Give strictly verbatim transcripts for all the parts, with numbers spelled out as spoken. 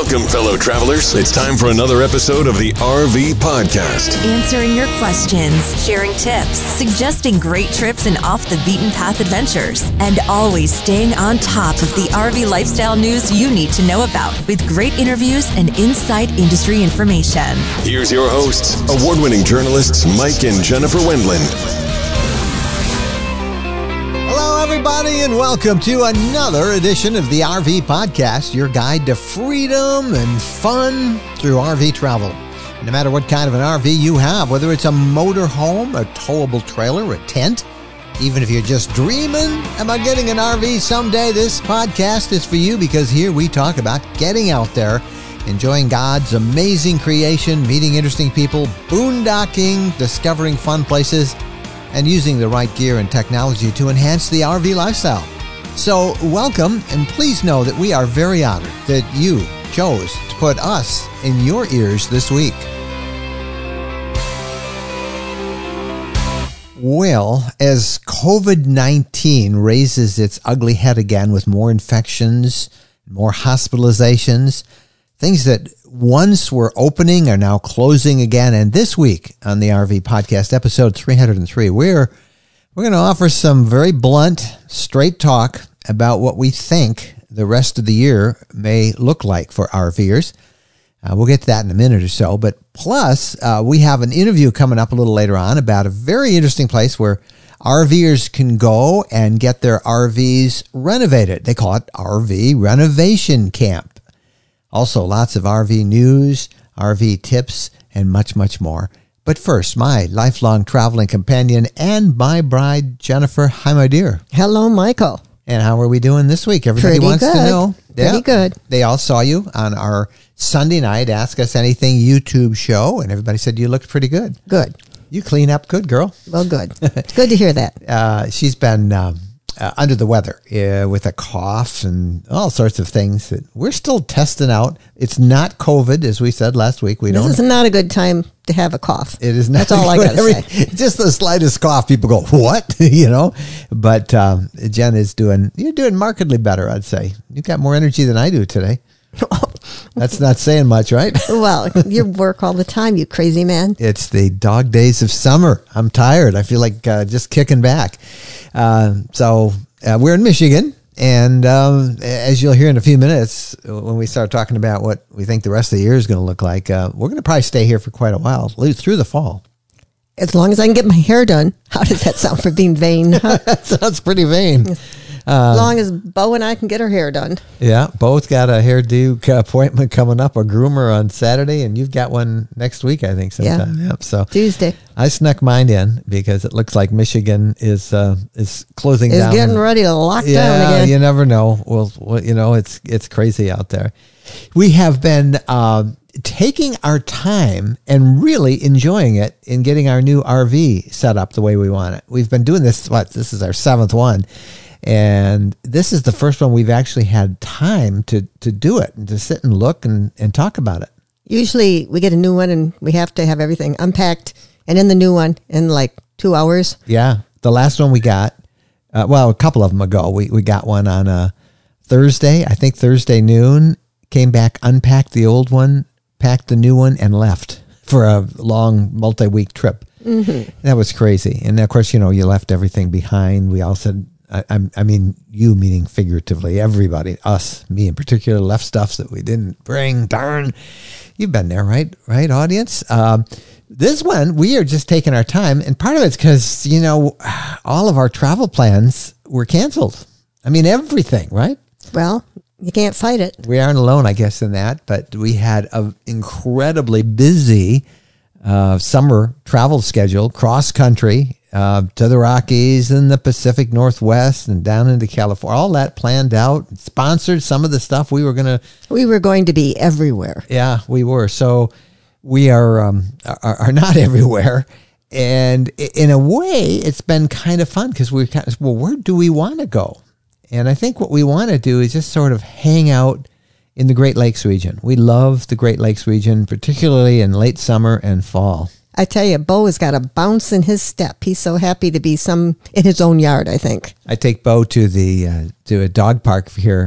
Welcome, fellow travelers. It's time for another episode of the R V Podcast. Answering your questions, sharing tips, suggesting great trips and off-the-beaten-path adventures, and always staying on top of the R V lifestyle news you need to know about with great interviews and inside industry information. Here's your hosts, award-winning journalists Mike and Jennifer Wendland. Hello, everybody, and welcome to another edition of the R V Podcast, your guide to freedom and fun through R V travel. No matter what kind of an R V you have, whether it's a motorhome, a towable trailer, a tent, even if you're just dreaming about getting an R V someday, this podcast is for you because here we talk about getting out there, enjoying God's amazing creation, meeting interesting people, boondocking, discovering fun places, and using the right gear and technology to enhance the R V lifestyle. So welcome, and please know that we are very honored that you chose to put us in your ears this week. Well, as covid nineteen raises its ugly head again with more infections, more hospitalizations, things that once were opening are now closing again. And this week on the R V Podcast, episode three hundred three, we're we're going to offer some very blunt, straight talk about what we think the rest of the year may look like for RVers. Uh, we'll get to that in a minute or so. But plus, uh, we have an interview coming up a little later on about a very interesting place where RVers can go and get their R Vs renovated. They call it R V Renovation Camp. Also, lots of R V news, R V tips, and much, much more. But first, my lifelong traveling companion and my bride, Jennifer. Hi, my dear. Hello, Michael. And how are we doing this week? Everybody Pretty wants good. to know. Pretty yeah. good. They all saw you on our Sunday night Ask Us Anything YouTube show, and everybody said you looked pretty good. Good. You clean up good, girl. Well, good. It's good to hear that. Uh, she's been um, uh, under the weather uh, with a cough and all sorts of things that we're still testing out. It's not COVID, as we said last week. We this don't. is not a good time to have a cough. It is not. That's all I got to say. Just the slightest cough, people go, "What?" you know. But um, Jen is doing. You're doing markedly better, I'd say. You got more energy than I do today. That's not saying much, right? Well, you work all the time, you crazy man. It's the dog days of summer. I'm tired. I feel like uh, just kicking back. Uh, so uh, we're in Michigan. And um, as you'll hear in a few minutes, when we start talking about what we think the rest of the year is going to look like, uh, we're going to probably stay here for quite a while, through the fall. As long as I can get my hair done. How does that sound for being vain? Huh? That sounds pretty vain. Uh, as long as Bo and I can get her hair done. Yeah, both got a hairdo appointment coming up, a groomer on Saturday, and you've got one next week, I think, sometime. Yeah, yep, so Tuesday. I snuck mine in because it looks like Michigan is uh, is closing is down. Is getting ready to lock yeah, down again. You never know. Well, well, you know, it's it's crazy out there. We have been uh, taking our time and really enjoying it in getting our new R V set up the way we want it. We've been doing this, what, this is our seventh one. And this is the first one we've actually had time to, to do it and to sit and look and, and talk about it. Usually we get a new one and we have to have everything unpacked and in the new one in like two hours. Yeah. The last one we got, uh, well, a couple of them ago, we, we got one on a Thursday, I think Thursday noon, came back, unpacked the old one, packed the new one, and left for a long multi-week trip. Mm-hmm. That was crazy. And of course, you know, you left everything behind. We all said, I, I mean, you meaning figuratively, everybody, us, me in particular, left stuff that we didn't bring. Darn. You've been there, right? Right, audience? Um, this one, we are just taking our time. And part of it's because, you know, all of our travel plans were canceled. I mean, everything, right? Well, you can't fight it. We aren't alone, I guess, in that. But we had an incredibly busy uh, summer travel schedule, cross-country, Uh, to the Rockies and the Pacific Northwest and down into California, all that planned out, sponsored some of the stuff we were going to. We were going to be everywhere. Yeah, we were. So we are, um, are, are not everywhere. And in a way, it's been kind of fun because we're kind of, well, where do we want to go? And I think what we want to do is just sort of hang out in the Great Lakes region. We love the Great Lakes region, particularly in late summer and fall. I tell you, Bo has got a bounce in his step. He's so happy to be some in his own yard, I think. I take Bo to the uh, to a dog park here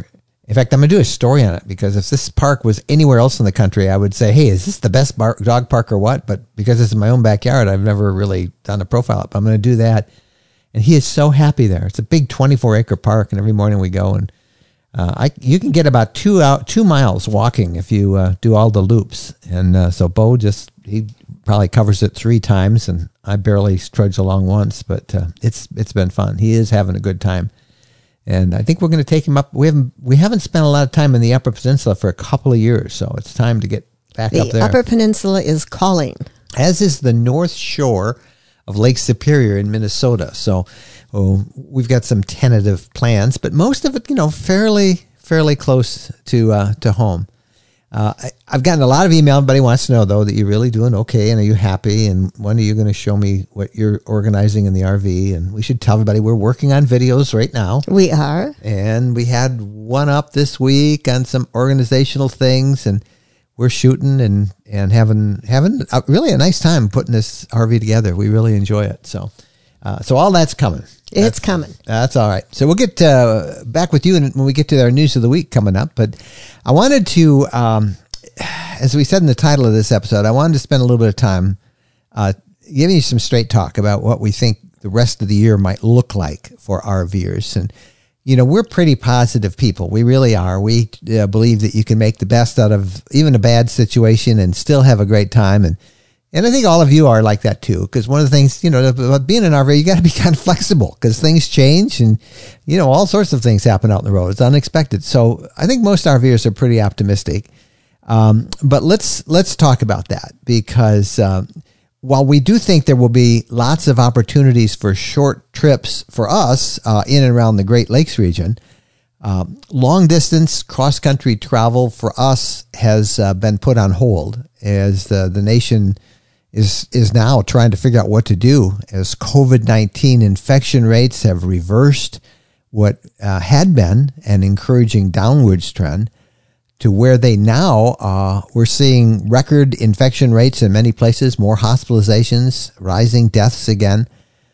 In fact, I'm going to do a story on it because if this park was anywhere else in the country, I would say, hey, is this the best bar- dog park or what? But because it's in my own backyard, I've never really done a profile up. I'm going to do that. And he is so happy there. It's a big twenty-four acre park, and every morning we go, and uh, I you can get about two out two miles walking if you uh, do all the loops. And uh, so Bo just he probably covers it three times, and I barely trudge along once. But uh, it's it's been fun. He is having a good time. And I think we're going to take him up. We haven't we haven't spent a lot of time in the Upper Peninsula for a couple of years, so it's time to get back the up there. The Upper Peninsula is calling. As is the North Shore of Lake Superior in Minnesota. So oh, we've got some tentative plans, but most of it, you know, fairly fairly close to uh, to home. Uh, I, I've gotten a lot of email. Everybody wants to know, though, that you're really doing okay, and are you happy, and when are you going to show me what you're organizing in the R V? And we should tell everybody we're working on videos right now. We are. And we had one up this week on some organizational things, and we're shooting and, and having having a, really a nice time putting this R V together. We really enjoy it. So uh, so all that's coming. It's that's, coming. That's all right. So we'll get uh, back with you when we get to our news of the week coming up. But I wanted to, um, as we said in the title of this episode, I wanted to spend a little bit of time uh, giving you some straight talk about what we think the rest of the year might look like for RVers. And, you know, we're pretty positive people. We really are. We uh, believe that you can make the best out of even a bad situation and still have a great time. And And I think all of you are like that too, because one of the things, you know, about being an R V, you got to be kind of flexible because things change and, you know, all sorts of things happen out in the road. It's unexpected. So I think most RVers are pretty optimistic. Um, but let's let's talk about that because um, while we do think there will be lots of opportunities for short trips for us uh, in and around the Great Lakes region, uh, long distance cross country travel for us has uh, been put on hold as the, the nation is is now trying to figure out what to do as COVID nineteen infection rates have reversed what uh, had been an encouraging downwards trend to where they now uh, we're seeing record infection rates in many places, more hospitalizations, rising deaths again.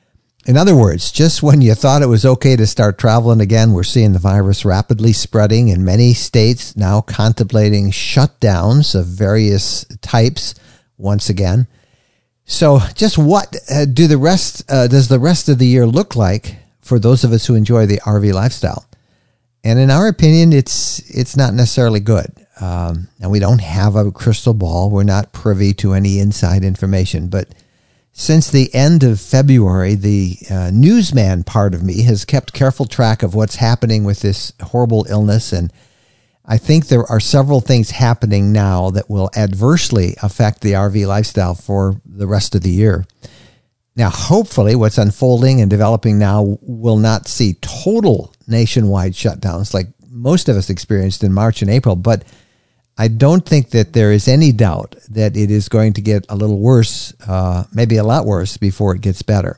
In other words, just when you thought it was okay to start traveling again, we're seeing the virus rapidly spreading in many states now contemplating shutdowns of various types once again. So just what uh, do the rest uh, does the rest of the year look like for those of us who enjoy the R V lifestyle? And in our opinion, it's it's not necessarily good. Um, and we don't have a crystal ball. We're not privy to any inside information. But since the end of February, the uh, newsman part of me has kept careful track of what's happening with this horrible illness. And I think there are several things happening now that will adversely affect the R V lifestyle for the rest of the year. Now, hopefully what's unfolding and developing now will not see total nationwide shutdowns like most of us experienced in March and April, but I don't think that there is any doubt that it is going to get a little worse, uh, maybe a lot worse before it gets better.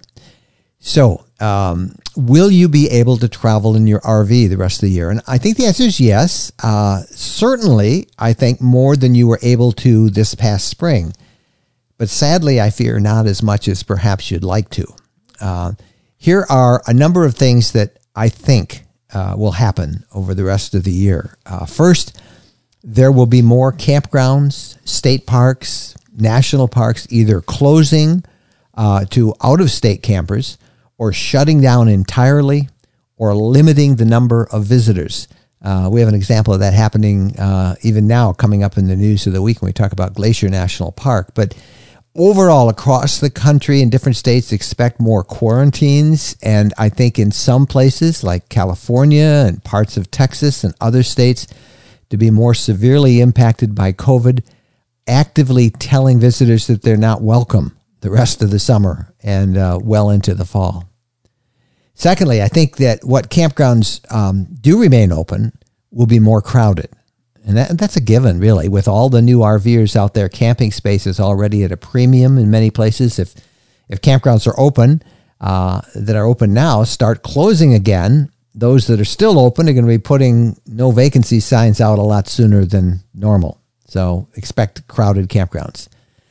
So, um, will you be able to travel in your R V the rest of the year? And I think the answer is yes. Uh, certainly, I think more than you were able to this past spring. But sadly, I fear not as much as perhaps you'd like to. Uh, here are a number of things that I think uh, will happen over the rest of the year. Uh, first, there will be more campgrounds, state parks, national parks either closing uh, to out-of-state campers or shutting down entirely or limiting the number of visitors. Uh, we have an example of that happening uh, even now coming up in the news of the week when we talk about Glacier National Park. But overall, across the country in different states, expect more quarantines. And I think in some places like California and parts of Texas and other states to be more severely impacted by COVID, actively telling visitors that they're not welcome the rest of the summer and uh, well into the fall. Secondly, I think that what campgrounds um, do remain open will be more crowded. And that, that's a given, really, with all the new RVers out there. Camping space is already at a premium in many places. If if campgrounds are open, uh, that are open now, start closing again, those that are still open are going to be putting no vacancy signs out a lot sooner than normal. So expect crowded campgrounds.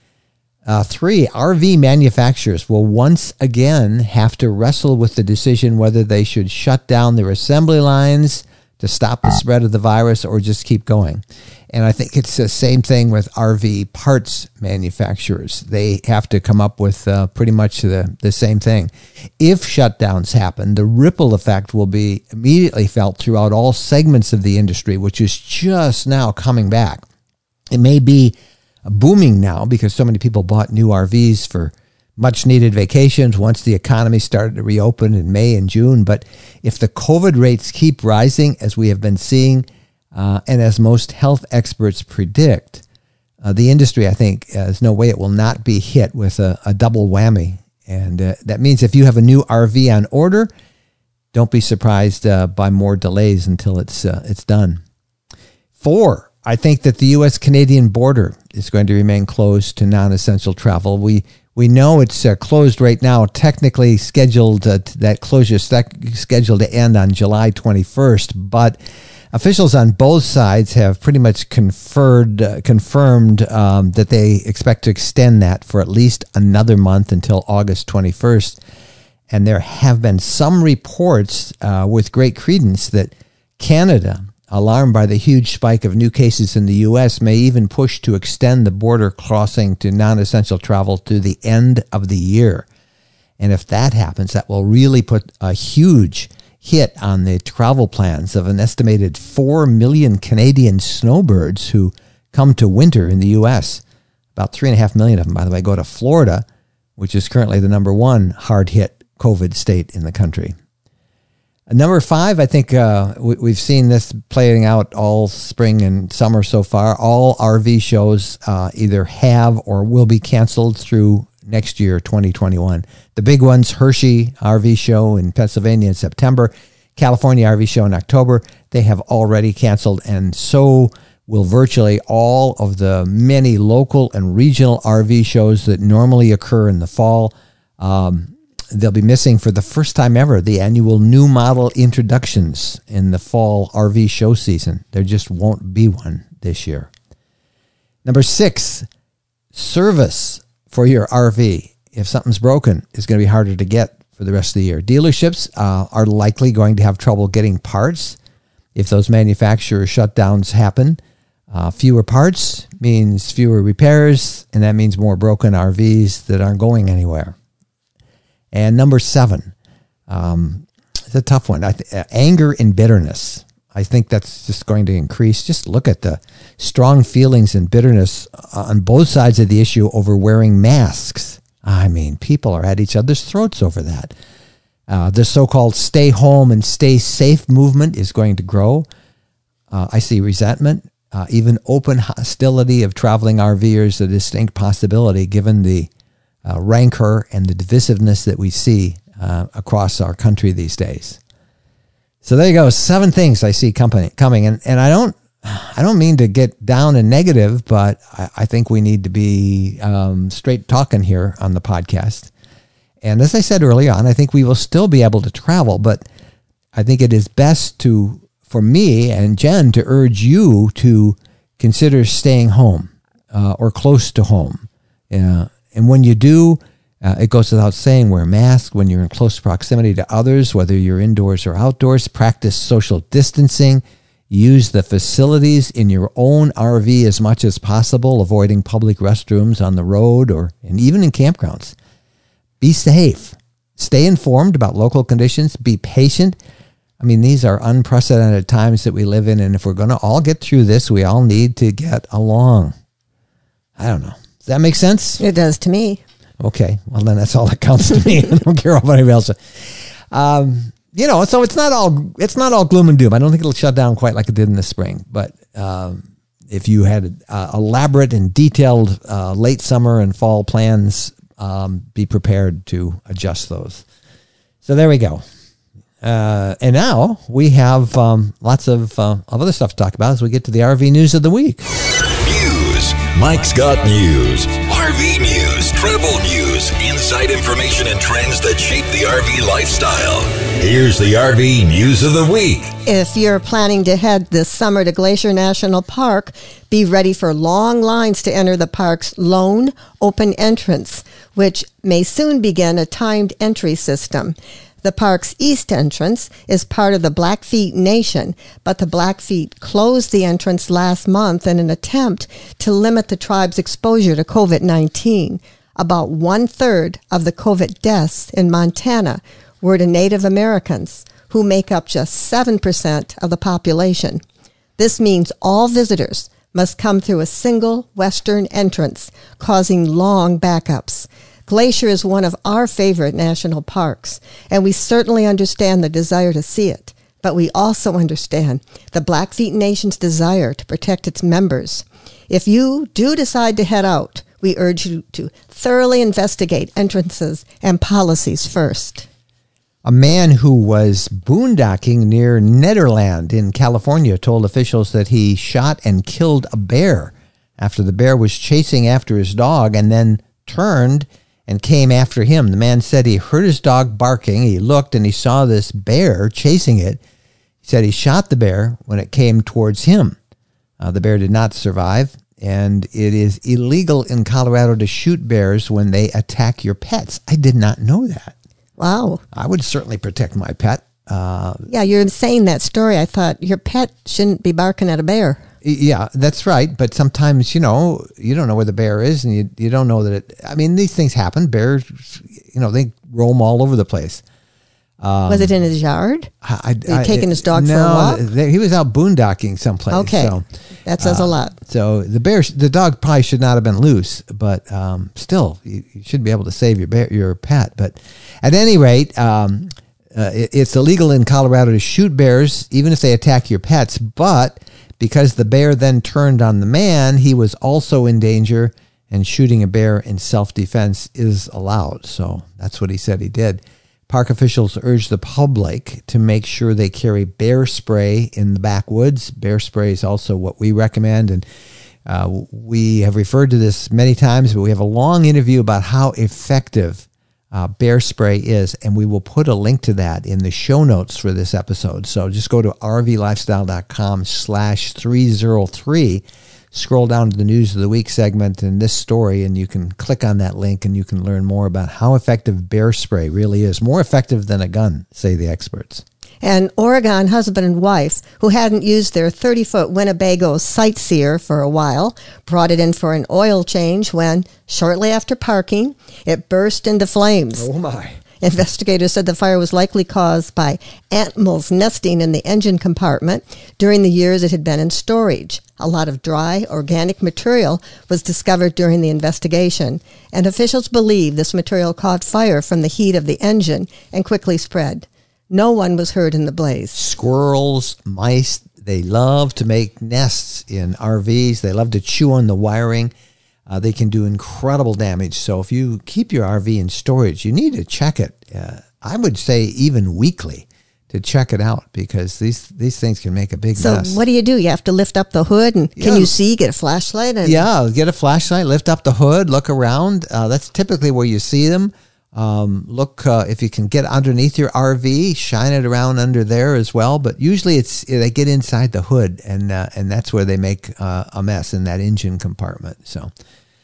Uh, three, R V manufacturers will once again have to wrestle with the decision whether they should shut down their assembly lines to stop the spread of the virus or just keep going. And I think it's the same thing with R V parts manufacturers. They have to come up with uh, pretty much the, the same thing. If shutdowns happen, the ripple effect will be immediately felt throughout all segments of the industry, which is just now coming back. It may be booming now because so many people bought new R Vs for much needed vacations once the economy started to reopen in May and June. But if the COVID rates keep rising, as we have been seeing, uh, and as most health experts predict, uh, the industry, I think, uh, there's no way it will not be hit with a, a double whammy. And uh, that means if you have a new R V on order, don't be surprised uh, by more delays until it's uh, it's done. Four, I think that the U S Canadian border is going to remain closed to non-essential travel. We We know it's uh, closed right now, technically scheduled, uh, that closure sec- scheduled to end on July twenty-first, but officials on both sides have pretty much conferred, uh, confirmed um, that they expect to extend that for at least another month until August twenty-first. And there have been some reports uh, with great credence that Canada, alarmed by the huge spike of new cases in the U S, may even push to extend the border crossing to non-essential travel to the end of the year. And if that happens, that will really put a huge hit on the travel plans of an estimated four million Canadian snowbirds who come to winter in the U S. About three and a half million of them, by the way, go to Florida, which is currently the number one hard-hit COVID state in the country. Number five, I think uh, we, we've seen this playing out all spring and summer so far. All R V shows uh, either have or will be canceled through next year, twenty twenty-one. The big ones, Hershey R V show in Pennsylvania in September, California R V show in October, they have already canceled, and so will virtually all of the many local and regional R V shows that normally occur in the fall. Um, They'll be missing for the first time ever the annual new model introductions in the fall R V show season. There just won't be one this year. Number six, service for your R V. If something's broken, it's going to be harder to get for the rest of the year. Dealerships uh, are likely going to have trouble getting parts if those manufacturer shutdowns happen. Uh, fewer parts means fewer repairs, and that means more broken R Vs that aren't going anywhere. And number seven, um, it's a tough one. I th- uh, anger and bitterness. I think that's just going to increase. Just look at the strong feelings and bitterness on both sides of the issue over wearing masks. I mean, people are at each other's throats over that. Uh, the so-called stay home and stay safe movement is going to grow. Uh, I see resentment, uh, even open hostility of traveling RVers, a distinct possibility given the Uh, rancor and the divisiveness that we see uh, across our country these days. So there you go, seven things I see company, coming, and and I don't I don't mean to get down and negative, but I, I think we need to be um, straight talking here on the podcast. And as I said early on, I think we will still be able to travel, but I think it is best to for me and Jen to urge you to consider staying home uh, or close to home. Uh, And when you do, uh, it goes without saying, wear a mask when you're in close proximity to others, whether you're indoors or outdoors. Practice social distancing. Use the facilities in your own R V as much as possible, avoiding public restrooms on the road or and even in campgrounds. Be safe. Stay informed about local conditions. Be patient. I mean, these are unprecedented times that we live in, and if we're going to all get through this, we all need to get along. I don't know. Does that make sense? It does to me. Okay. Well, then that's all that counts to me. I don't care about anybody else. Um, you know, so it's not all it's not all gloom and doom. I don't think it'll shut down quite like it did in the spring. But um, if you had uh, elaborate and detailed uh, late summer and fall plans, um, be prepared to adjust those. So there we go. Uh, and now we have um, lots of, uh, of other stuff to talk about as we get to the R V news of the week. News. Mike's got news. R V news, travel news, inside information and trends that shape the R V lifestyle. Here's the R V news of the week. If you're planning to head this summer to Glacier National Park, be ready for long lines to enter the park's lone open entrance, which may soon begin a timed entry system. The park's east entrance is part of the Blackfeet Nation, but the Blackfeet closed the entrance last month in an attempt to limit the tribe's exposure to COVID nineteen. About one-third of the COVID deaths in Montana were to Native Americans, who make up just seven percent of the population. This means all visitors must come through a single western entrance, causing long backups. Glacier is one of our favorite national parks, and we certainly understand the desire to see it, but we also understand the Blackfeet Nation's desire to protect its members. If you do decide to head out, we urge you to thoroughly investigate entrances and policies first. A man who was boondocking near Nederland in California told officials that he shot and killed a bear after the bear was chasing after his dog and then turned and came after him. The man said he heard his dog barking. He looked and he saw this bear chasing it. He said he shot the bear when it came towards him. Uh, the bear did not survive. And it is illegal in Colorado to shoot bears when they attack your pets. I did not know that. Wow. I would certainly protect my pet. Uh, yeah, you're saying that story. I thought your pet shouldn't be barking at a bear. Yeah, that's right. But sometimes, you know, you don't know where the bear is, and you you don't know that it. I mean, these things happen. Bears, you know, they roam all over the place. Um, was it in his yard? I, I, Were you taking his dog no, for a walk? They, he was out boondocking someplace. Okay, so, that says uh, a lot. So the bear, the dog probably should not have been loose, but um, still, you, you should be able to save your bear, your pet. But at any rate, um, uh, it, it's illegal in Colorado to shoot bears, even if they attack your pets. But because the bear then turned on the man, he was also in danger, and shooting a bear in self-defense is allowed. So that's what he said he did. Park officials urge the public to make sure they carry bear spray in the backwoods. Bear spray is also what we recommend, and uh, we have referred to this many times, but we have a long interview about how effective uh, bear spray is, and we will put a link to that in the show notes for this episode. So just go to rvlifestyle.com slash 303. Scroll down to the News of the Week segment in this story, and you can click on that link and you can learn more about how effective bear spray really is. More effective than a gun, say the experts. An Oregon husband and wife who hadn't used their thirty-foot Winnebago Sightseer for a while brought it in for an oil change when, shortly after parking, it burst into flames. Oh, my. Investigators said the fire was likely caused by animals nesting in the engine compartment during the years it had been in storage. A lot of dry, organic material was discovered during the investigation, and officials believe this material caught fire from the heat of the engine and quickly spread. No one was hurt in the blaze. Squirrels, mice, they love to make nests in R Vs. They love to chew on the wiring. Uh, they can do incredible damage. So if you keep your R V in storage, you need to check it. Uh, I would say even weekly to check it out, because these these things can make a big so mess. So what do you do? You have to lift up the hood, and can yeah. you see? Get a flashlight? And yeah, get a flashlight, lift up the hood, look around. Uh, that's typically where you see them. Um, look, uh, if you can get underneath your R V, shine it around under there as well. But usually it's they get inside the hood, and uh, and that's where they make uh, a mess in that engine compartment. So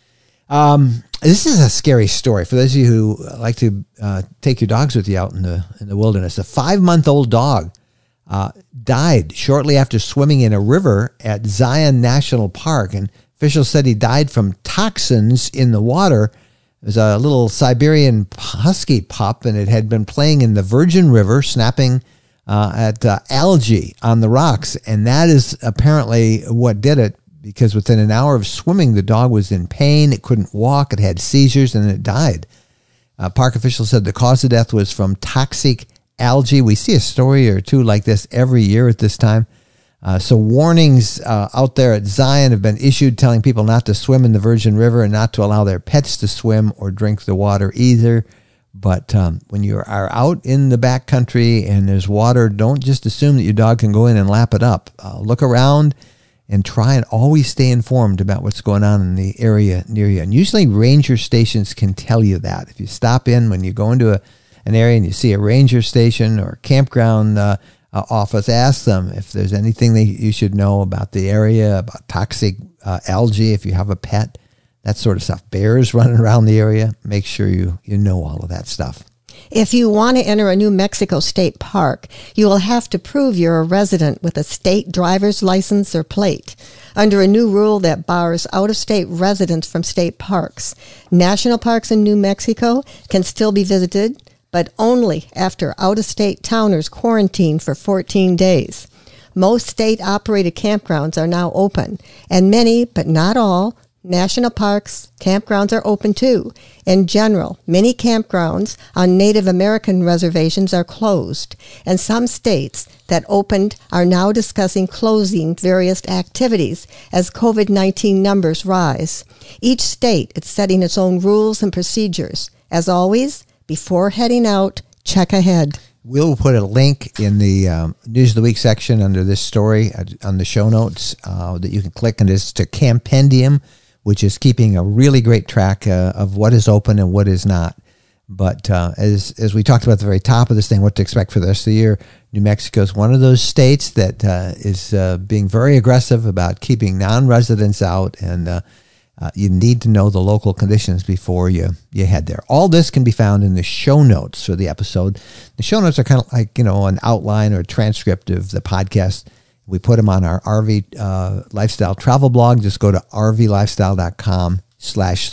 um, this is a scary story for those of you who like to uh, take your dogs with you out in the in the wilderness. A five-month-old dog uh, died shortly after swimming in a river at Zion National Park, and officials said he died from toxins in the water. It was a little Siberian husky pup, and it had been playing in the Virgin River, snapping uh, at uh, algae on the rocks. And that is apparently what did it, because within an hour of swimming, the dog was in pain. It couldn't walk. It had seizures, and it died. Uh, park officials said the cause of death was from toxic algae. We see a story or two like this every year at this time. Uh, so warnings uh, out there at Zion have been issued telling people not to swim in the Virgin River and not to allow their pets to swim or drink the water either. But um, when you are out in the backcountry and there's water, don't just assume that your dog can go in and lap it up. Uh, look around and try and always stay informed about what's going on in the area near you. And usually ranger stations can tell you that. If you stop in when you go into a, an area and you see a ranger station or campground uh, Uh, office, ask them if there's anything that you should know about the area, about toxic uh, algae, if you have a pet, that sort of stuff. Bears running around the area, make sure you, you know all of that stuff. If you want to enter a New Mexico state park, you will have to prove you're a resident with a state driver's license or plate. Under a new rule that bars out-of-state residents from state parks, national parks in New Mexico can still be visited, but only after out-of-state towners quarantine for fourteen days. Most state-operated campgrounds are now open, and many, but not all, national parks, campgrounds are open too. In general, many campgrounds on Native American reservations are closed, and some states that opened are now discussing closing various activities as COVID nineteen numbers rise. Each state is setting its own rules and procedures. As always, before heading out, check ahead. We'll put a link in the um, News of the Week section under this story uh, on the show notes uh, that you can click, and it's to Campendium, which is keeping a really great track uh, of what is open and what is not. But uh, as as we talked about at the very top of this thing, what to expect for the rest of the year, New Mexico is one of those states that uh, is uh, being very aggressive about keeping non-residents out, and uh, uh, you need to know the local conditions before you, you head there. All this can be found in the show notes for the episode. The show notes are kind of like, you know, an outline or a transcript of the podcast. We put them on our R V uh, Lifestyle travel blog. Just go to rvlifestyle.com slash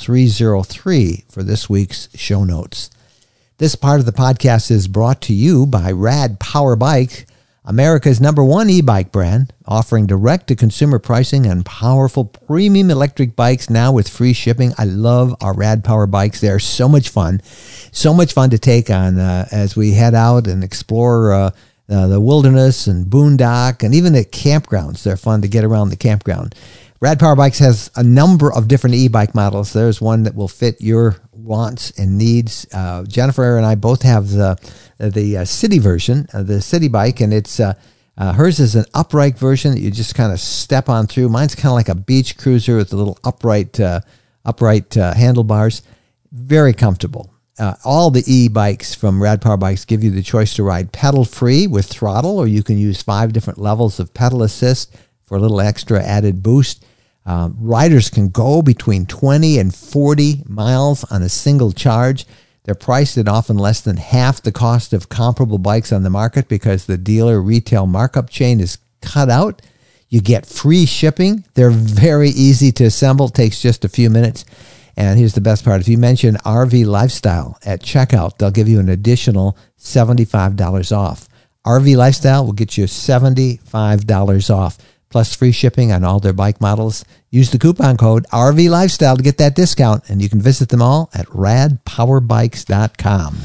303 for this week's show notes. This part of the podcast is brought to you by Rad Power Bike, America's number one e-bike brand, offering direct-to-consumer pricing and powerful premium electric bikes now with free shipping. I love our Rad Power Bikes. They're so much fun. So much fun to take on uh, as we head out and explore uh, Uh, the wilderness and boondock, and even the campgrounds. They're fun to get around the campground. Rad Power Bikes has a number of different e-bike models. There's one that will fit your wants and needs. Uh, Jennifer and I both have the the uh, city version, uh, the city bike, and it's uh, uh, hers is an upright version that you just kind of step on through. Mine's kind of like a beach cruiser with the little upright uh, upright uh, handlebars. Very comfortable. Uh, all the e-bikes from Rad Power Bikes give you the choice to ride pedal-free with throttle, or you can use five different levels of pedal assist for a little extra added boost. Um, riders can go between twenty and forty miles on a single charge. They're priced at often less than half the cost of comparable bikes on the market because the dealer retail markup chain is cut out. You get free shipping. They're very easy to assemble. It takes just a few minutes. And here's the best part. If you mention R V Lifestyle at checkout, they'll give you an additional seventy-five dollars off. R V Lifestyle will get you seventy-five dollars off, plus free shipping on all their bike models. Use the coupon code R V Lifestyle to get that discount, and you can visit them all at rad power bikes dot com.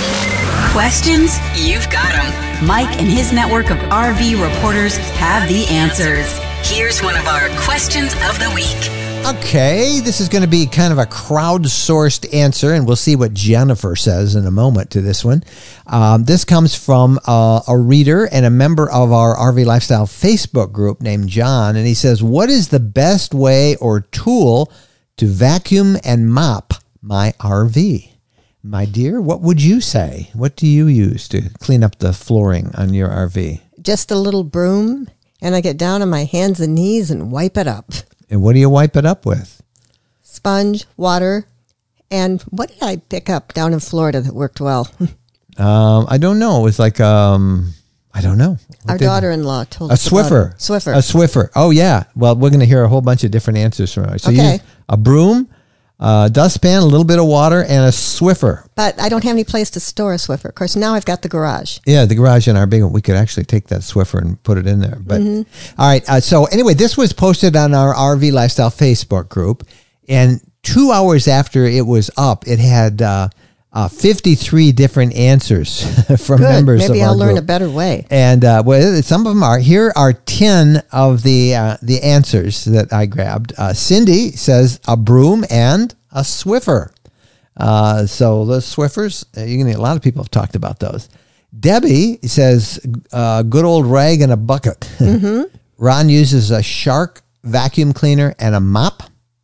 Questions? You've got them. Mike and his network of R V reporters have the answers. Here's one of our questions of the week. Okay, this is going to be kind of a crowdsourced answer, and we'll see what Jennifer says in a moment to this one. Um, this comes from uh, a reader and a member of our R V Lifestyle Facebook group named John, and he says, what is the best way or tool to vacuum and mop my R V? My dear, what would you say? What do you use to clean up the flooring on your R V? Just a little broom, and I get down on my hands and knees and wipe it up. And what do you wipe it up with? Sponge, water, and what did I pick up down in Florida that worked well? um, I don't know. It was like, um, I don't know. What Our did, daughter-in-law told a us Swiffer. about it. Swiffer. A Swiffer. Oh, yeah. Well, we're going to hear a whole bunch of different answers from her. So okay. you a broom, a dustpan, a little bit of water, and a Swiffer. But I don't have any place to store a Swiffer. Of course, now I've got the garage. Yeah, the garage in our big one. We could actually take that Swiffer and put it in there. But Mm-hmm. all right. Uh, so anyway, this was posted on our R V Lifestyle Facebook group, and two hours after it was up, it had uh, uh, fifty-three different answers from Good. members Maybe of our I'll learn group. a better way. And uh, well, some of them are. Here are ten of the uh, the answers that I grabbed. Uh, Cindy says a broom and a Swiffer. Uh, so the Swiffers, uh, you're gonna, a lot of people have talked about those. Debbie says a uh, good old rag and a bucket. Mm-hmm. Ron uses a Shark vacuum cleaner and a mop.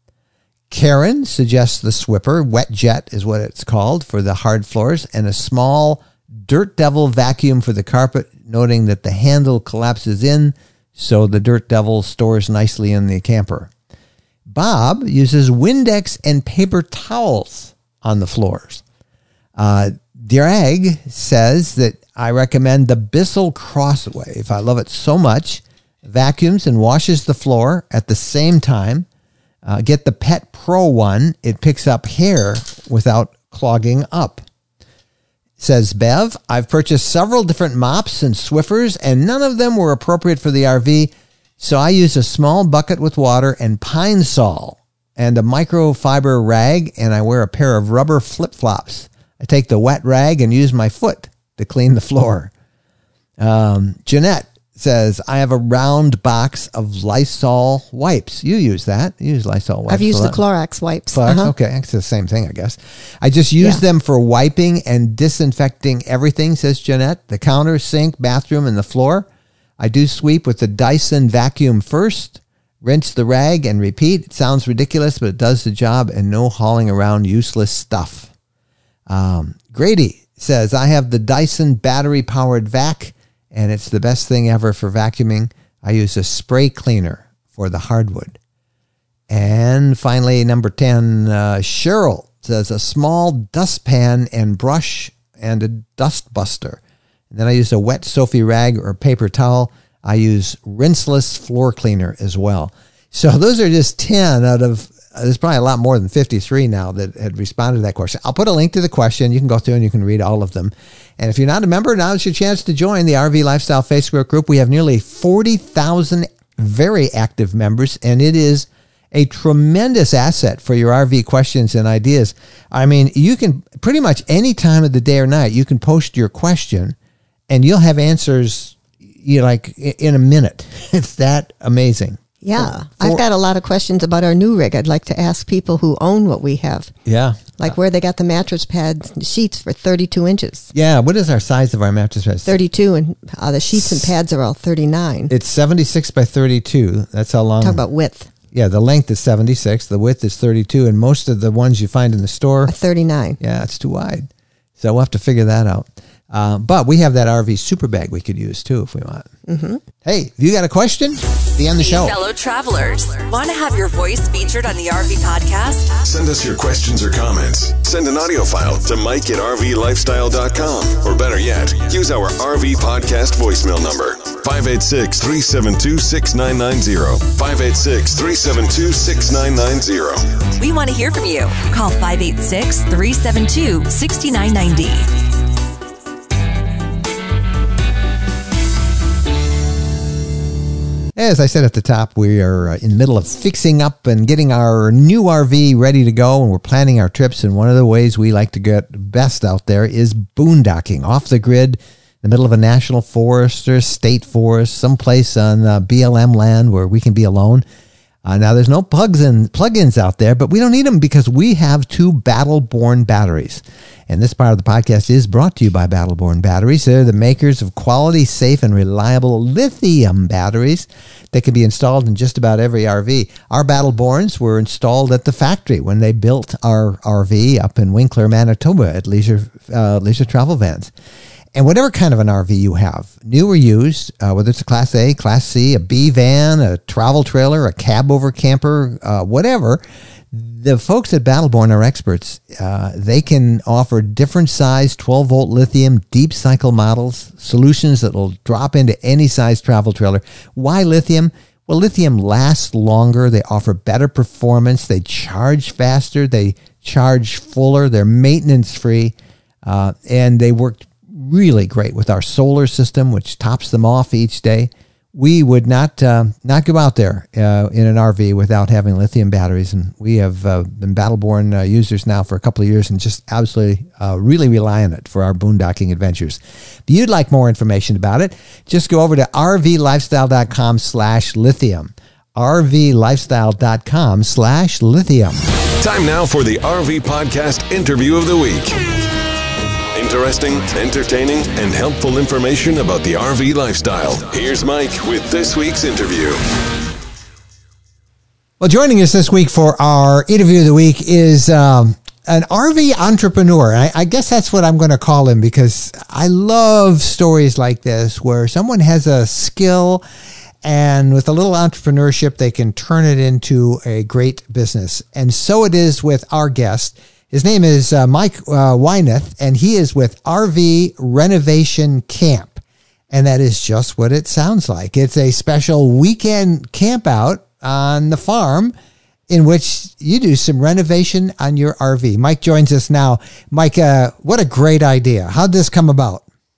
Karen suggests the Swiffer, Wet Jet is what it's called, for the hard floors, and a small Dirt Devil vacuum for the carpet, noting that the handle collapses in so the Dirt Devil stores nicely in the camper. Bob uses Windex and paper towels on the floors. Uh, Drag says that I recommend the Bissell Crosswave. I love it so much. Vacuums and washes the floor at the same time. Uh, get the Pet Pro one. It picks up hair without clogging up. Says Bev, I've purchased several different mops and Swiffers, and none of them were appropriate for the R V, so I use a small bucket with water and Pine Sol and a microfiber rag, and I wear a pair of rubber flip-flops. I take the wet rag and use my foot to clean the floor. Um, Jeanette says, I have a round box of Lysol wipes. You use that. You use Lysol wipes. I've used the Clorox wipes. Clorox? Uh-huh. Okay, it's the same thing, I guess. I just use Yeah. them for wiping and disinfecting everything, says Jeanette. The counter, sink, bathroom, and the floor. I do sweep with the Dyson vacuum first, rinse the rag, and repeat. It sounds ridiculous, but it does the job, and no hauling around useless stuff. Um, Grady says, I have the Dyson battery-powered vac, and it's the best thing ever for vacuuming. I use a spray cleaner for the hardwood. And finally, number ten, uh, Cheryl says, a small dustpan and brush and a dust buster. And then I use a wet Sophie rag or paper towel. I use rinseless floor cleaner as well. So those are just ten out of, uh, there's probably a lot more than fifty-three now that had responded to that question. I'll put a link to the question. You can go through and you can read all of them. And if you're not a member, now is your chance to join the R V Lifestyle Facebook group. We have nearly forty thousand very active members, and it is a tremendous asset for your R V questions and ideas. I mean, you can pretty much any time of the day or night, you can post your question, and you'll have answers you know, like in a minute. It's that amazing. Yeah. For, I've got a lot of questions about our new rig. I'd like to ask people who own what we have. Yeah. Like where they got the mattress pads and sheets for thirty-two inches. Yeah. What is our size of our mattress pads? thirty-two, and uh, the sheets and pads are all thirty-nine. It's seventy-six by thirty-two. That's how long. Talk about width. Yeah, the length is seventy-six. The width is thirty-two. And most of the ones you find in the store. A thirty-nine. Yeah, it's too wide. So we'll have to figure that out. Uh, but we have that R V super bag we could use too if we want. Mm-hmm. Hey, if you got a question, be on the show. Fellow travelers, want to have your voice featured on the R V podcast? Send us your questions or comments. Send an audio file to Mike at R V lifestyle dot com. Or better yet, use our R V podcast voicemail number, five eight six, three seven two, six nine nine zero. five eight six, three seven two, six nine nine zero. We want to hear from you. Call five eight six, three seven two, six nine nine zero. As I said at the top, we are in the middle of fixing up and getting our new R V ready to go, and we're planning our trips. And one of the ways we like to get best out there is boondocking, off the grid, in the middle of a national forest or state forest, someplace on uh, B L M land where we can be alone. Uh, now, there's no plugs and plugins out there, but we don't need them because we have two Battle-Born batteries. And this part of the podcast is brought to you by Battle-Born Batteries. They're the makers of quality, safe, and reliable lithium batteries that can be installed in just about every R V. Our Battle-Borns were installed at the factory when they built our R V up in Winkler, Manitoba at Leisure, uh, Leisure Travel Vans. And whatever kind of an R V you have, new or used, uh, whether it's a Class A, Class C, a B van, a travel trailer, a cab over camper, uh, whatever, the folks at Battle-Born are experts. Uh, they can offer different size twelve volt lithium deep cycle models, solutions that will drop into any size travel trailer. Why lithium? Well, lithium lasts longer. They offer better performance. They charge faster. They charge fuller. They're maintenance free. Uh, and they work really great with our solar system, which tops them off each day. We would not uh, not go out there uh, in an R V without having lithium batteries, and we have uh, been Battle-Born uh, users now for a couple of years and just absolutely uh, really rely on it for our boondocking adventures. If you'd like more information about it, just go over to R V lifestyle dot com slash lithium. R V lifestyle dot com slash lithium. Time now for the R V Podcast Interview of the Week. Interesting, entertaining, and helpful information about the R V lifestyle. Here's Mike with this week's interview. Well, joining us this week for our interview of the week is um, an R V entrepreneur. I, I guess that's what I'm going to call him because I love stories like this where someone has a skill and with a little entrepreneurship, they can turn it into a great business. And so it is with our guest. His name is uh, Mike uh, Wyneth, and he is with R V Renovation Camp. And that is just what it sounds like. It's a special weekend camp out on the farm in which you do some renovation on your R V. Mike joins us now. Mike, uh, what a great idea. How'd this come about?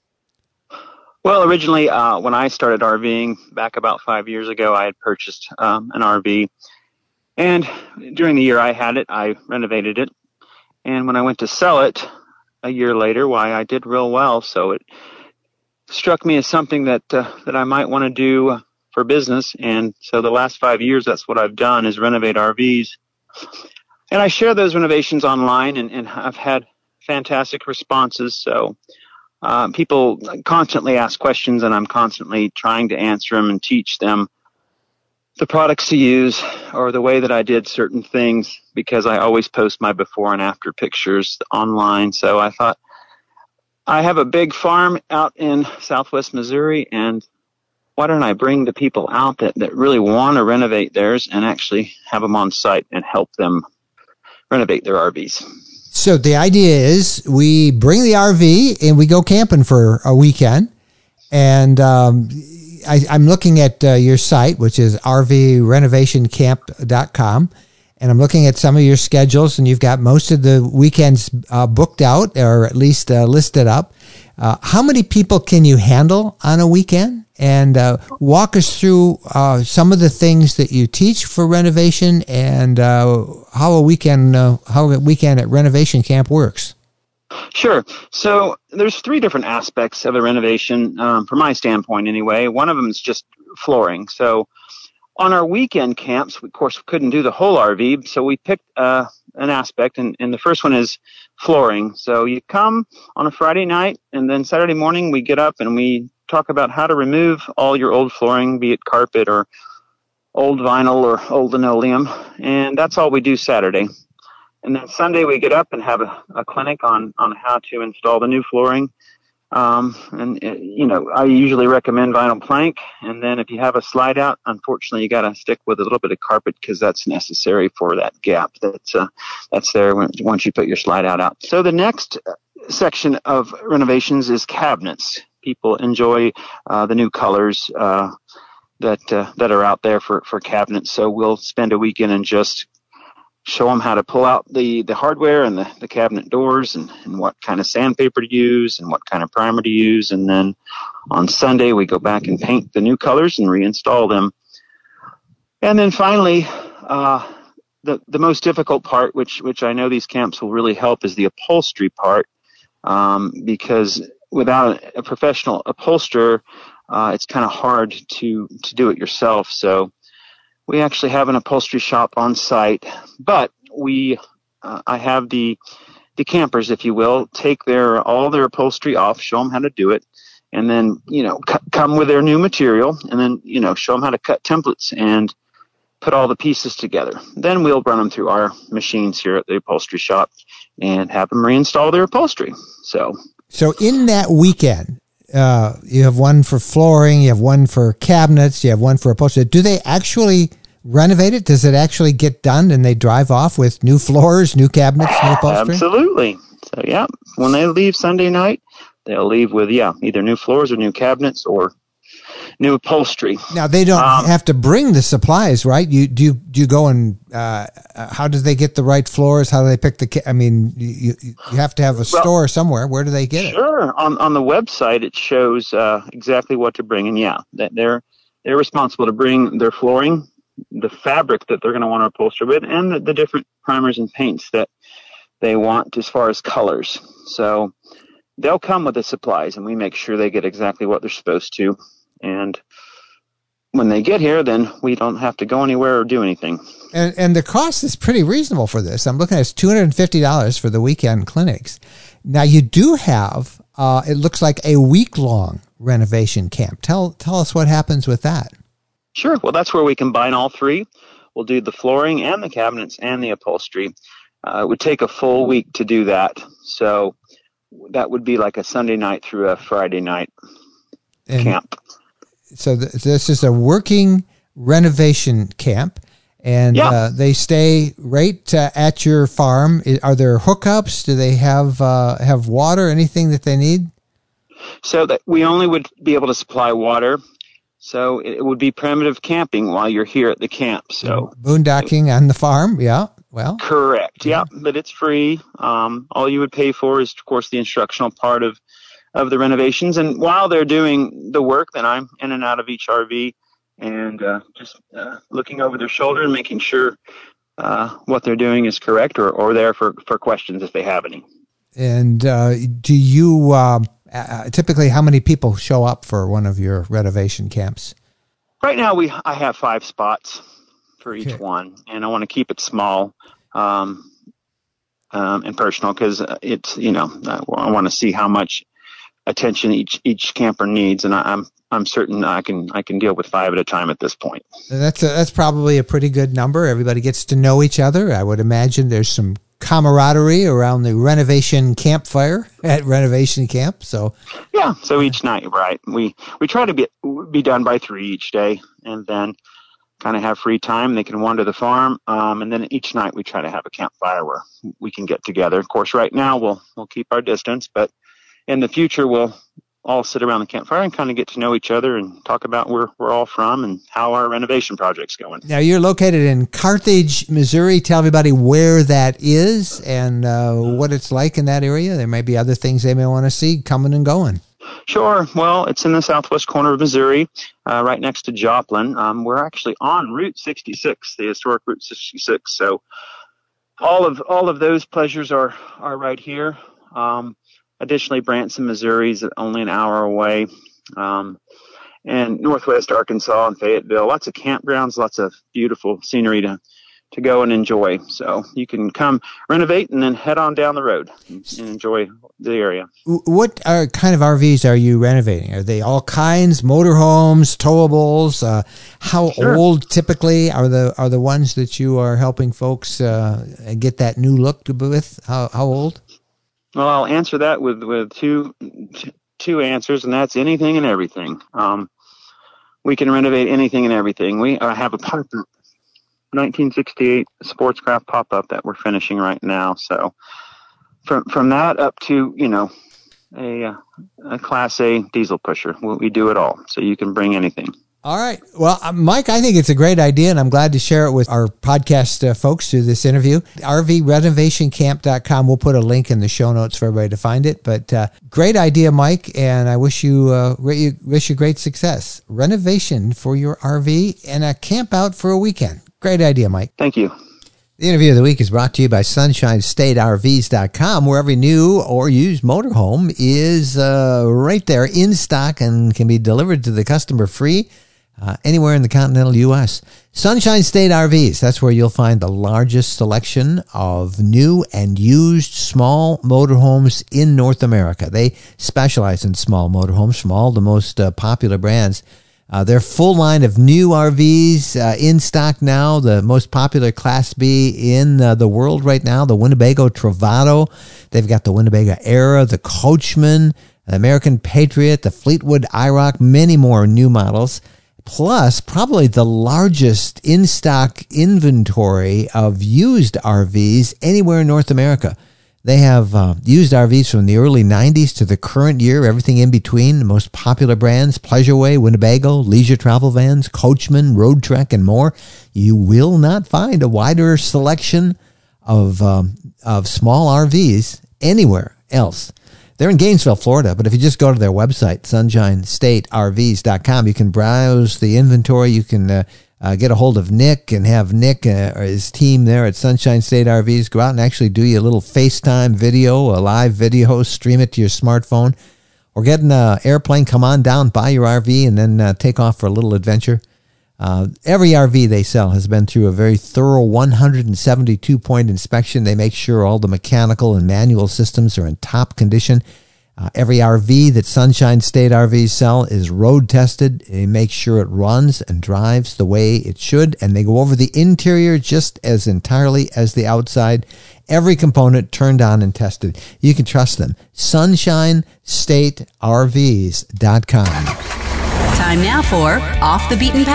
Well, originally, uh, when I started RVing back about five years ago, I had purchased um, an R V. And during the year I had it, I renovated it. And when I went to sell it a year later, why, I did real well. So it struck me as something that uh, that I might want to do for business. And so the last five years, that's what I've done, is renovate R Vs. And I share those renovations online, and, and I've had fantastic responses. So uh, people constantly ask questions, and I'm constantly trying to answer them and teach them the products to use or the way that I did certain things, because I always post my before and after pictures online. So I thought, I have a big farm out in southwest Missouri, and why don't I bring the people out that, that really want to renovate theirs and actually have them on site and help them renovate their R Vs. So the idea is we bring the R V and we go camping for a weekend. And um, I, I'm looking at uh, your site, which is R V renovation camp dot com. And I'm looking at some of your schedules, and you've got most of the weekends uh, booked out, or at least uh, listed up. Uh, how many people can you handle on a weekend? And uh, walk us through uh, some of the things that you teach for renovation, and uh, how a weekend uh, how a weekend at Renovation Camp works. Sure. So there's three different aspects of a renovation, um, from my standpoint anyway. One of them is just flooring. So on our weekend camps, we, of course, couldn't do the whole R V, so we picked uh, an aspect, and, and the first one is flooring. So you come on a Friday night, and then Saturday morning we get up and we talk about how to remove all your old flooring, be it carpet or old vinyl or old linoleum, and that's all we do Saturday. And then Sunday we get up and have a, a clinic on, on how to install the new flooring. Um, and, uh, you know, I usually recommend vinyl plank. And then if you have a slide out, unfortunately, you got to stick with a little bit of carpet, because that's necessary for that gap that's, uh, that's there when, once you put your slide out out. So the next section of renovations is cabinets. People enjoy uh, the new colors uh, that uh, that are out there for, for cabinets. So we'll spend a weekend and just show them how to pull out the, the hardware and the, the cabinet doors, and, and what kind of sandpaper to use and what kind of primer to use. And then on Sunday, we go back and paint the new colors and reinstall them. And then finally, uh, the, the most difficult part, which, which I know these camps will really help, is the upholstery part, um, because without a professional upholsterer, uh, it's kind of hard to, to do it yourself. So we actually have an upholstery shop on site, but we, uh, I have the, the campers, if you will, take their, all their upholstery off, show them how to do it, and then, you know, c- come with their new material, and then, you know, show them how to cut templates and put all the pieces together. Then we'll run them through our machines here at the upholstery shop and have them reinstall their upholstery. So, So in that weekend, uh, you have one for flooring, you have one for cabinets, you have one for upholstery. Do they actually renovate it? Does it actually get done and they drive off with new floors, new cabinets, new upholstery? Absolutely. So, yeah, when they leave Sunday night, they'll leave with, yeah, either new floors or new cabinets or new upholstery. Now, they don't um, have to bring the supplies, right? You do you, do you go and uh, how do they get the right floors? How do they pick the ca- I mean, you you have to have a well, store somewhere. Where do they get sure. it? Sure. On on the website, it shows uh, exactly what to bring. And, yeah, that they're they're responsible to bring their flooring, the fabric that they're going to want to upholster with, and the, the different primers and paints that they want as far as colors. So they'll come with the supplies, and we make sure they get exactly what they're supposed to. And when they get here, then we don't have to go anywhere or do anything. And, and the cost is pretty reasonable for this. I'm looking at it's two hundred fifty dollars for the weekend clinics. Now, you do have, uh, it looks like a week-long renovation camp. Tell tell us what happens with that. Sure. Well, that's where we combine all three. We'll do the flooring and the cabinets and the upholstery. Uh, it would take a full week to do that. So that would be like a Sunday night through a Friday night and camp. So th- this is a working renovation camp. And yeah. uh, they stay right uh, at your farm. Are there hookups? Do they have uh, have water, anything that they need? So that we only would be able to supply water. So it would be primitive camping while you're here at the camp. So boondocking on the farm, yeah. Well, correct, yeah, yeah. But it's free. Um, all you would pay for is, of course, the instructional part of, of the renovations. And while they're doing the work, then I'm in and out of each R V and uh, just uh, looking over their shoulder and making sure uh, what they're doing is correct, or, or there for, for questions if they have any. And uh, do you uh, uh, typically, how many people show up for one of your renovation camps? Right now, we I have five spots for each okay. one, and I want to keep it small um, um, and personal because it's, you know, I want to see how much attention each each camper needs, and I, I'm I'm certain I can I can deal with five at a time at this point. That's a, that's probably a pretty good number. Everybody gets to know each other. I would imagine there's some camaraderie around the renovation campfire at renovation camp. So yeah, so each night, right? We we try to be be done by three each day, and then kind of have free time. They can wander the farm, um, and then each night we try to have a campfire where we can get together. Of course, right now we'll we'll keep our distance, but in the future we'll all sit around the campfire and kind of get to know each other and talk about where we're all from and how our renovation project's going. Now, you're located in Carthage, Missouri. Tell everybody where that is and uh, what it's like in that area. There may be other things they may want to see coming and going. Sure. Well, it's in the southwest corner of Missouri, uh, right next to Joplin. Um, we're actually on Route sixty-six, the historic Route sixty-six. So all of all of those pleasures are, are right here. Um, Additionally, Branson, Missouri is only an hour away, um, and northwest Arkansas and Fayetteville. Lots of campgrounds, lots of beautiful scenery to, to go and enjoy. So you can come renovate and then head on down the road and enjoy the area. What are, kind of R Vs are you renovating? Are they all kinds, motorhomes, towables? Uh, how sure. old typically are the are the ones that you are helping folks uh, get that new look with? How how old? Well, I'll answer that with, with two two answers, and that's anything and everything. Um, we can renovate anything and everything. We uh, have a pop-up, nineteen sixty-eight Sportscraft pop-up that we're finishing right now. So from from that up to, you know, a, a Class A diesel pusher, we, we do it all. So you can bring anything. All right. Well, uh, Mike, I think it's a great idea, and I'm glad to share it with our podcast uh, folks through this interview. R V renovation camp dot com. We'll put a link in the show notes for everybody to find it. But uh, great idea, Mike, and I wish you uh, wish you great success. Renovation for your R V and a camp out for a weekend. Great idea, Mike. Thank you. The interview of the week is brought to you by Sunshine State R Vs dot com, where every new or used motorhome is uh, right there in stock and can be delivered to the customer free. Uh, anywhere in the continental U S Sunshine State R Vs, that's where you'll find the largest selection of new and used small motorhomes in North America. They specialize in small motorhomes from all the most uh, popular brands. Uh, their full line of new R Vs uh, in stock now, the most popular Class B in uh, the world right now, the Winnebago Travato. They've got the Winnebago Era, the Coachman, the American Patriot, the Fleetwood IROC, many more new models. Plus, probably the largest in-stock inventory of used R Vs anywhere in North America. They have uh, used R Vs from the early nineties to the current year, everything in between. The most popular brands, Pleasureway, Winnebago, Leisure Travel Vans, Coachman, Road Trek, and more. You will not find a wider selection of um, of small R Vs anywhere else. They're in Gainesville, Florida, but if you just go to their website, Sunshine State R Vs dot com, you can browse the inventory. You can uh, uh, get a hold of Nick and have Nick uh, or his team there at Sunshine State R Vs go out and actually do you a little FaceTime video, a live video, stream it to your smartphone, or get an uh, airplane, come on down, buy your R V, and then uh, take off for a little adventure. Uh, every R V they sell has been through a very thorough one hundred seventy-two point inspection. They make sure all the mechanical and manual systems are in top condition. Uh, every R V that Sunshine State R Vs sell is road tested. They make sure it runs and drives the way it should, and they go over the interior just as entirely as the outside. Every component turned on and tested. You can trust them. Sunshine State R Vs dot com. Time now for Off the Beaten Path.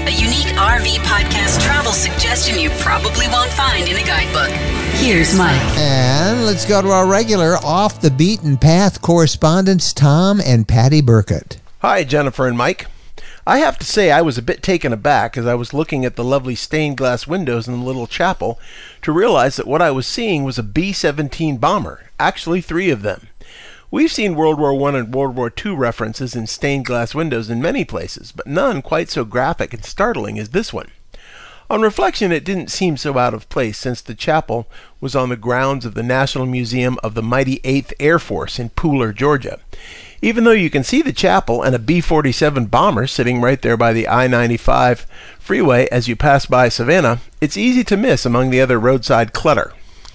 a unique R V podcast travel suggestion you probably won't find in a guidebook. Here's Mike. And let's go to our regular Off the Beaten Path correspondents, Tom and Patty Burkett. Hi, Jennifer and Mike. I have to say I was a bit taken aback as I was looking at the lovely stained glass windows in the little chapel to realize that what I was seeing was a B seventeen bomber, actually three of them. We've seen World War One and World War Two references in stained glass windows in many places, but none quite so graphic and startling as this one. On reflection, it didn't seem so out of place since the chapel was on the grounds of the National Museum of the Mighty eighth Air Force in Pooler, Georgia. Even though you can see the chapel and a B forty-seven bomber sitting right there by the I ninety-five freeway as you pass by Savannah, it's easy to miss among the other roadside clutter.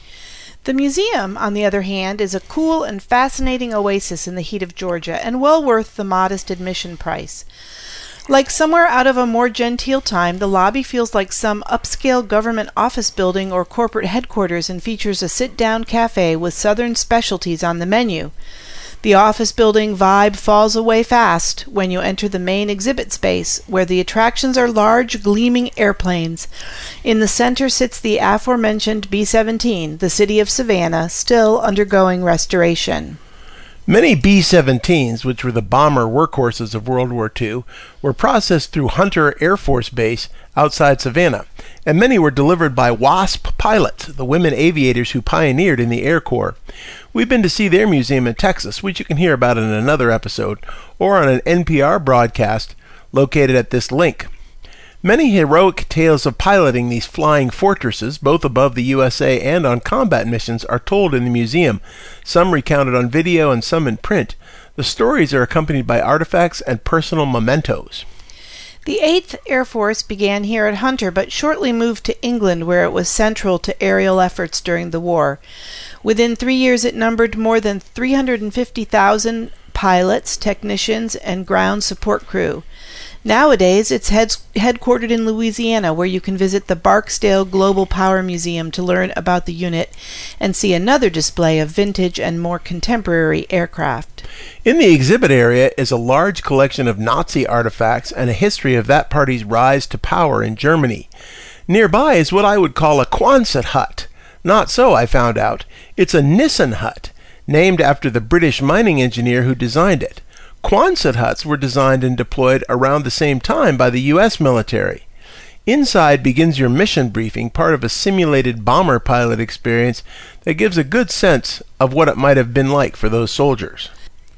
The museum, on the other hand, is a cool and fascinating oasis in the heat of Georgia and well worth the modest admission price. Like somewhere out of a more genteel time, the lobby feels like some upscale government office building or corporate headquarters and features a sit-down cafe with southern specialties on the menu. The office building vibe falls away fast when you enter the main exhibit space, where the attractions are large, gleaming airplanes. In the center sits the aforementioned B seventeen, the city of Savannah, still undergoing restoration. Many B seventeens, which were the bomber workhorses of World War Two, were processed through Hunter Air Force Base outside Savannah, and many were delivered by WASP pilots, the women aviators who pioneered in the Air Corps. We've been to see their museum in Texas, which you can hear about in another episode, or on an N P R broadcast located at this link. Many heroic tales of piloting these flying fortresses, both above the U S A and on combat missions, are told in the museum, some recounted on video and some in print. The stories are accompanied by artifacts and personal mementos. The eighth Air Force began here at Hunter, but shortly moved to England, where it was central to aerial efforts during the war. Within three years, it numbered more than three hundred fifty thousand pilots, technicians, and ground support crew. Nowadays, it's heads- headquartered in Louisiana, where you can visit the Barksdale Global Power Museum to learn about the unit and see another display of vintage and more contemporary aircraft. In the exhibit area is a large collection of Nazi artifacts and a history of that party's rise to power in Germany. Nearby is what I would call a Quonset hut. Not so, I found out. It's a Nissen hut, named after the British mining engineer who designed it. Quonset huts were designed and deployed around the same time by the U S military. Inside begins your mission briefing, part of a simulated bomber pilot experience that gives a good sense of what it might have been like for those soldiers.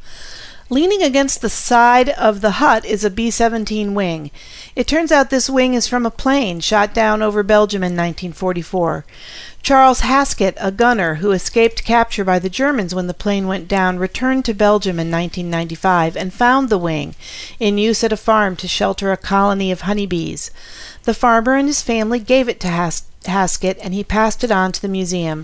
Leaning against the side of the hut is a B seventeen wing. It turns out this wing is from a plane shot down over Belgium in nineteen forty-four. Charles Haskett, a gunner who escaped capture by the Germans when the plane went down, returned to Belgium in nineteen ninety-five and found the wing in use at a farm to shelter a colony of honeybees. The farmer and his family gave it to Has- Haskett, and he passed it on to the museum.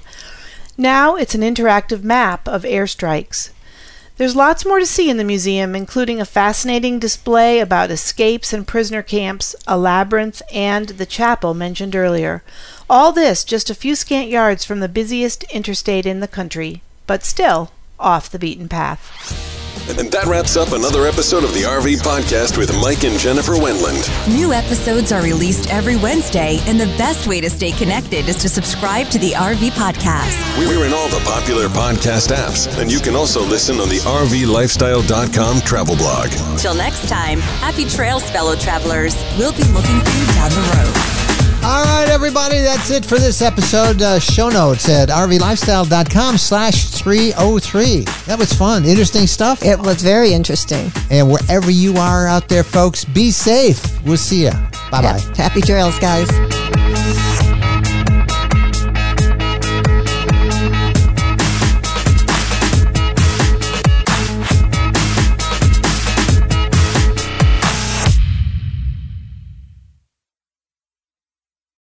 Now it's an interactive map of airstrikes. There's lots more to see in the museum, including a fascinating display about escapes and prisoner camps, a labyrinth, and the chapel mentioned earlier. All this just a few scant yards from the busiest interstate in the country, but still off the beaten path. And that wraps up another episode of the R V Podcast with Mike and Jennifer Wendland. New episodes are released every Wednesday, and the best way to stay connected is to subscribe to the R V Podcast. We're in all the popular podcast apps, and you can also listen on the R V lifestyle dot com travel blog. Till next time, happy trails, fellow travelers. We'll be looking for you down the road. All right, everybody, that's it for this episode. Uh, show notes at R V lifestyle dot com slash three oh three. That was fun. Interesting stuff. It was very interesting. And wherever you are out there, folks, be safe. We'll see you. Bye-bye. Happy trails, guys.